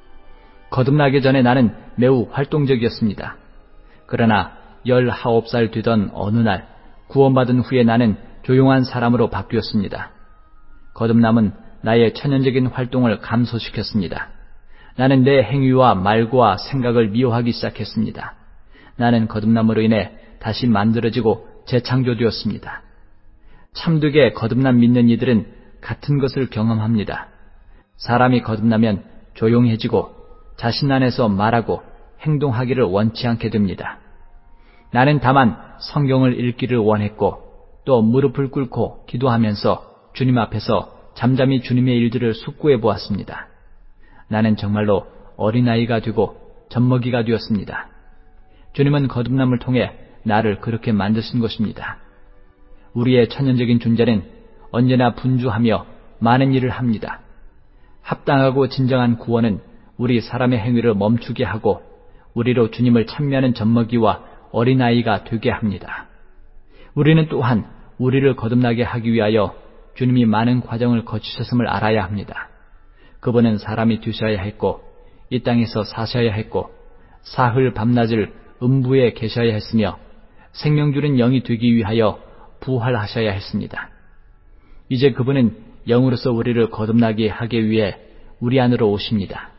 거듭나기 전에 나는 매우 활동적이었습니다. 그러나 19살 되던 어느 날 구원받은 후에 나는 조용한 사람으로 바뀌었습니다. 거듭남은 나의 천연적인 활동을 감소시켰습니다. 나는 내 행위와 말과 생각을 미워하기 시작했습니다. 나는 거듭남으로 인해 다시 만들어지고 재창조되었습니다. 참되게 거듭남 믿는 이들은 같은 것을 경험합니다. 사람이 거듭나면 조용해지고 자신 안에서 말하고 행동하기를 원치 않게 됩니다. 나는 다만 성경을 읽기를 원했고 또 무릎을 꿇고 기도하면서 주님 앞에서 잠잠히 주님의 일들을 숙고해 보았습니다. 나는 정말로 어린아이가 되고 젖먹이가 되었습니다. 주님은 거듭남을 통해 나를 그렇게 만드신 것입니다. 우리의 천연적인 존재는 언제나 분주하며 많은 일을 합니다. 합당하고 진정한 구원은 우리 사람의 행위를 멈추게 하고 우리로 주님을 찬미하는 젖먹이와 어린아이가 되게 합니다. 우리는 또한 우리를 거듭나게 하기 위하여 주님이 많은 과정을 거치셨음을 알아야 합니다. 그분은 사람이 되셔야 했고 이 땅에서 사셔야 했고 사흘 밤낮을 음부에 계셔야 했으며 생명 주는 영이 되기 위하여 부활하셔야 했습니다. 이제 그분은 영으로서 우리를 거듭나게 하기 위해 우리 안으로 오십니다.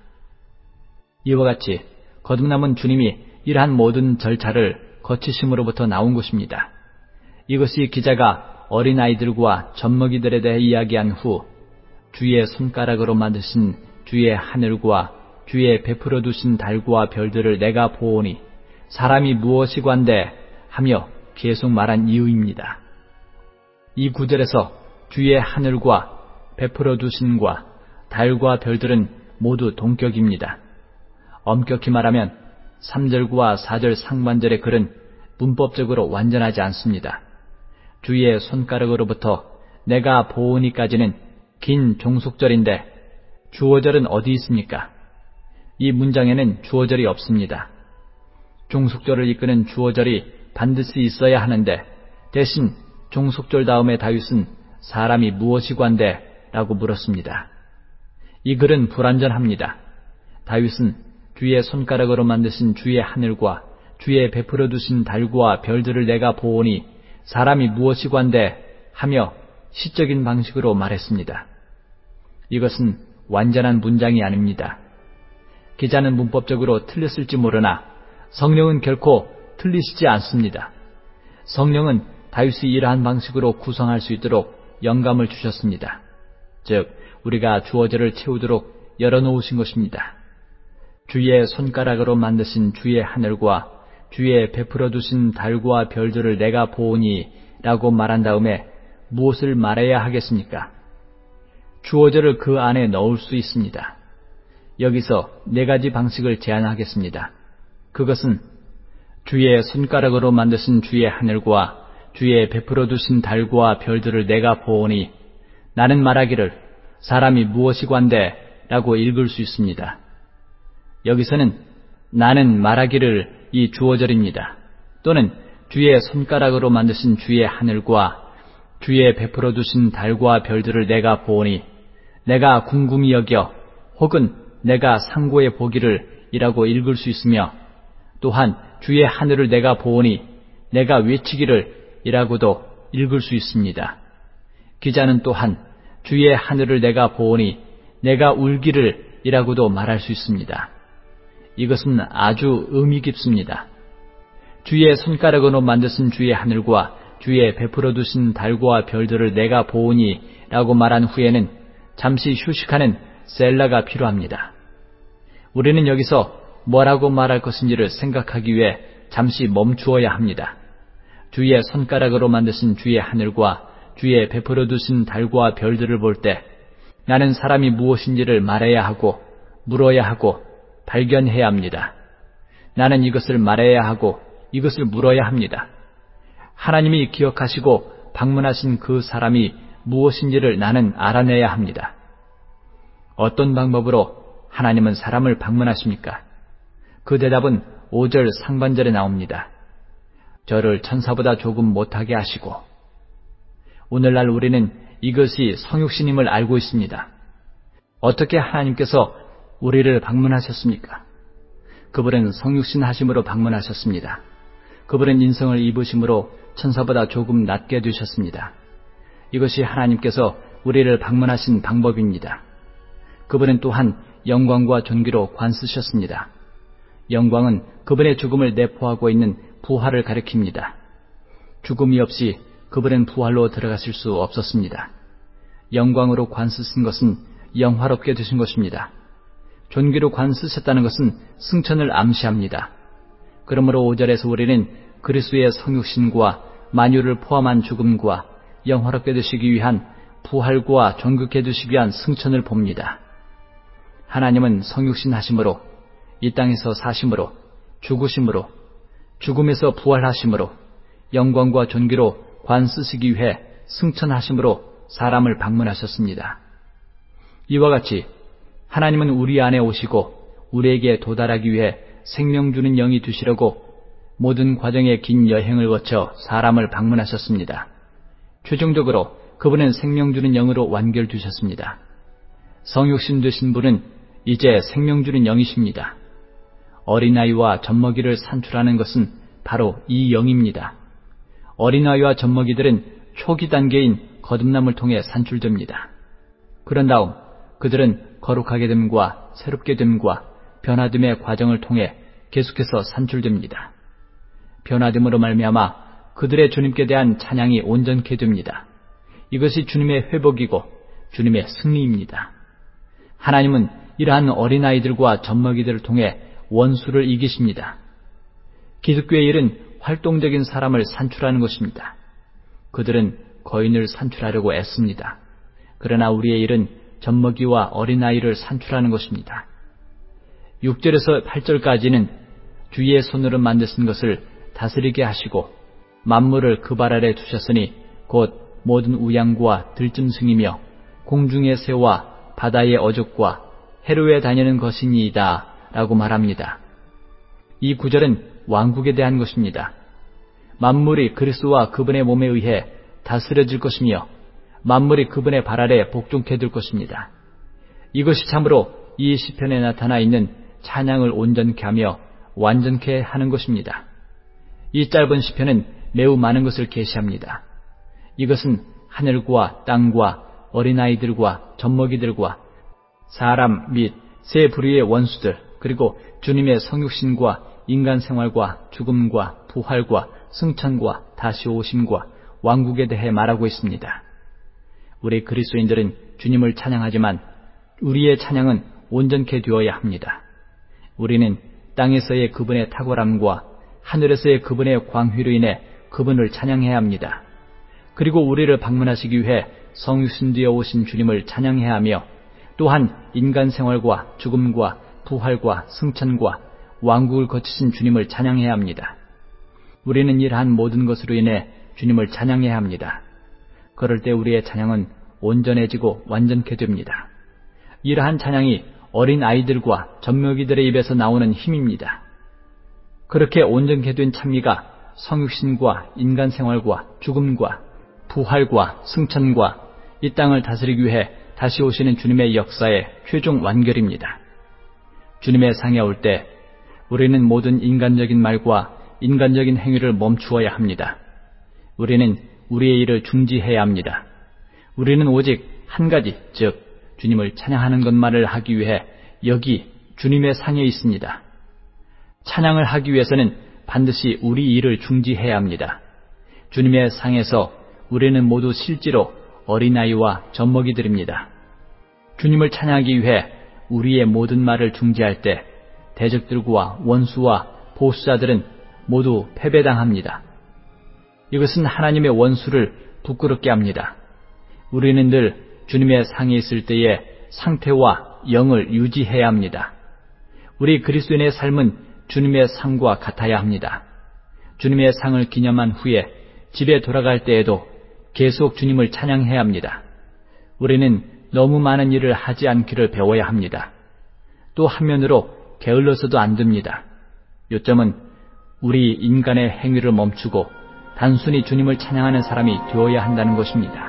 이와 같이 거듭남은 주님이 이러한 모든 절차를 거치심으로부터 나온 것입니다. 이것이 기자가 어린아이들과 젖먹이들에 대해 이야기한 후 주의 손가락으로 만드신 주의 하늘과 주의 베풀어 두신 달과 별들을 내가 보오니 사람이 무엇이관대 하며 계속 말한 이유입니다. 이 구절에서 주의 하늘과 베풀어 두신과 달과 별들은 모두 동격입니다. 엄격히 말하면 3절과 4절 상반절의 글은 문법적으로 완전하지 않습니다. 주의 손가락으로부터 내가 보오니까지는 긴 종속절인데 주어절은 어디 있습니까? 이 문장에는 주어절이 없습니다. 종속절을 이끄는 주어절이 반드시 있어야 하는데 대신 종속절 다음에 다윗은 사람이 무엇이관대 라고 물었습니다. 이 글은 불완전합니다. 다윗은 주의 손가락으로 만드신 주의 하늘과 주의 베풀어 두신 달과 별들을 내가 보오니 사람이 무엇이관대 하며 시적인 방식으로 말했습니다. 이것은 완전한 문장이 아닙니다. 기자는 문법적으로 틀렸을지 모르나 성령은 결코 틀리시지 않습니다. 성령은 다윗이 이러한 방식으로 구성할 수 있도록 영감을 주셨습니다. 즉 우리가 주어져를 채우도록 열어놓으신 것입니다. 주의 손가락으로 만드신 주의 하늘과 주의 베풀어 두신 달과 별들을 내가 보오니 라고 말한 다음에 무엇을 말해야 하겠습니까? 주어져를 그 안에 넣을 수 있습니다. 여기서 네 가지 방식을 제안하겠습니다. 그것은 주의 손가락으로 만드신 주의 하늘과 주의 베풀어 두신 달과 별들을 내가 보오니 나는 말하기를 사람이 무엇이 관대 라고 읽을 수 있습니다. 여기서는 나는 말하기를 이 주어절입니다. 또는 주의 손가락으로 만드신 주의 하늘과 주의 베풀어 두신 달과 별들을 내가 보오니 내가 궁금히 여겨 혹은 내가 상고해 보기를 이라고 읽을 수 있으며 또한 주의 하늘을 내가 보오니 내가 외치기를 이라고도 읽을 수 있습니다. 기자는 또한 주의 하늘을 내가 보오니 내가 울기를 이라고도 말할 수 있습니다. 이것은 아주 의미 깊습니다. 주의 손가락으로 만드신 주의 하늘과 주의 베풀어 두신 달과 별들을 내가 보오니 라고 말한 후에는 잠시 휴식하는 셀라가 필요합니다. 우리는 여기서 뭐라고 말할 것인지를 생각하기 위해 잠시 멈추어야 합니다. 주의 손가락으로 만드신 주의 하늘과 주의 베풀어 두신 달과 별들을 볼 때 나는 사람이 무엇인지를 말해야 하고 물어야 하고 발견해야 합니다. 나는 이것을 말해야 하고 이것을 물어야 합니다. 하나님이 기억하시고 방문하신 그 사람이 무엇인지를 나는 알아내야 합니다. 어떤 방법으로 하나님은 사람을 방문하십니까? 그 대답은 5절 상반절에 나옵니다. 저를 천사보다 조금 못하게 하시고. 오늘날 우리는 이것이 성육신임을 알고 있습니다. 어떻게 하나님께서 우리를 방문하셨습니까? 그분은 성육신 하심으로 방문하셨습니다. 그분은 인성을 입으심으로 천사보다 조금 낮게 되셨습니다. 이것이 하나님께서 우리를 방문하신 방법입니다. 그분은 또한 영광과 존귀로 관쓰셨습니다. 영광은 그분의 죽음을 내포하고 있는 부활을 가리킵니다. 죽음이 없이 그분은 부활로 들어가실 수 없었습니다. 영광으로 관쓰신 것은 영화롭게 되신 것입니다. 존귀로 관쓰셨다는 것은 승천을 암시합니다. 그러므로 5절에서 우리는 그리스도의 성육신과 만유를 포함한 죽음과 영화롭게 되시기 위한 부활과 존귀케 되시기 위한 승천을 봅니다. 하나님은 성육신 하심으로 이 땅에서 사심으로 죽으심으로 죽음에서 부활하심으로 영광과 존귀로 관쓰시기 위해 승천하심으로 사람을 방문하셨습니다. 이와 같이 하나님은 우리 안에 오시고 우리에게 도달하기 위해 생명 주는 영이 되시려고 모든 과정의 긴 여행을 거쳐 사람을 방문하셨습니다. 최종적으로 그분은 생명 주는 영으로 완결되셨습니다. 성육신 되신 분은 이제 생명 주는 영이십니다. 어린아이와 젖먹이를 산출하는 것은 바로 이 영입니다. 어린아이와 젖먹이들은 초기 단계인 거듭남을 통해 산출됩니다. 그런 다음 그들은 거룩하게 됨과 새롭게 됨과 변화됨의 과정을 통해 계속해서 산출됩니다. 변화됨으로 말미암아 그들의 주님께 대한 찬양이 온전케 됩니다. 이것이 주님의 회복이고 주님의 승리입니다. 하나님은 이러한 어린아이들과 젖먹이들을 통해 원수를 이기십니다. 기독교의 일은 활동적인 사람을 산출하는 것입니다. 그들은 거인을 산출하려고 애씁니다. 그러나 우리의 일은 젖먹이와 어린아이를 산출하는 것입니다. 6절에서 8절까지는 주의 손으로 만드신 것을 다스리게 하시고 만물을 그 발 아래 두셨으니 곧 모든 우양과 들짐승이며 공중의 새와 바다의 어족과 해로에 다니는 것이니이다 라고 말합니다. 이 구절은 왕국에 대한 것입니다. 만물이 그리스도와 그분의 몸에 의해 다스려질 것이며 만물이 그분의 발 아래 복종케 될 것입니다. 이것이 참으로 이 시편에 나타나 있는 찬양을 온전케 하며 완전케 하는 것입니다. 이 짧은 시편은 매우 많은 것을 계시합니다. 이것은 하늘과 땅과 어린아이들과 젖먹이들과 사람 및 새 부류의 원수들, 그리고 주님의 성육신과 인간 생활과 죽음과 부활과 승천과 다시 오심과 왕국에 대해 말하고 있습니다. 우리 그리스도인들은 주님을 찬양하지만 우리의 찬양은 온전케 되어야 합니다. 우리는 땅에서의 그분의 탁월함과 하늘에서의 그분의 광휘로 인해 그분을 찬양해야 합니다. 그리고 우리를 방문하시기 위해 성육신되어 오신 주님을 찬양해야 하며 또한 인간 생활과 죽음과 부활과 승천과 왕국을 거치신 주님을 찬양해야 합니다. 우리는 이러한 모든 것으로 인해 주님을 찬양해야 합니다. 그럴 때 우리의 찬양은 온전해지고 완전케 됩니다. 이러한 찬양이 어린 아이들과 젖먹이들의 입에서 나오는 힘입니다. 그렇게 온전케 된 찬미가 성육신과 인간 생활과 죽음과 부활과 승천과 이 땅을 다스리기 위해 다시 오시는 주님의 역사의 최종 완결입니다. 주님의 상에 올 때 우리는 모든 인간적인 말과 인간적인 행위를 멈추어야 합니다. 우리는 우리의 일을 중지해야 합니다. 우리는 오직 한 가지, 즉 주님을 찬양하는 것만을 하기 위해 여기 주님의 상에 있습니다. 찬양을 하기 위해서는 반드시 우리 일을 중지해야 합니다. 주님의 상에서 우리는 모두 실제로 어린아이와 젖먹이들입니다. 주님을 찬양하기 위해 우리의 모든 말을 중지할 때 대적들과 원수와 보수자들은 모두 패배당합니다. 이것은 하나님의 원수를 부끄럽게 합니다. 우리는 늘 주님의 상에 있을 때의 상태와 영을 유지해야 합니다. 우리 그리스도인의 삶은 주님의 상과 같아야 합니다. 주님의 상을 기념한 후에 집에 돌아갈 때에도 계속 주님을 찬양해야 합니다. 우리는 너무 많은 일을 하지 않기를 배워야 합니다. 또 한면으로 게을러서도 안 됩니다. 요점은 우리 인간의 행위를 멈추고 단순히 주님을 찬양하는 사람이 되어야 한다는 것입니다.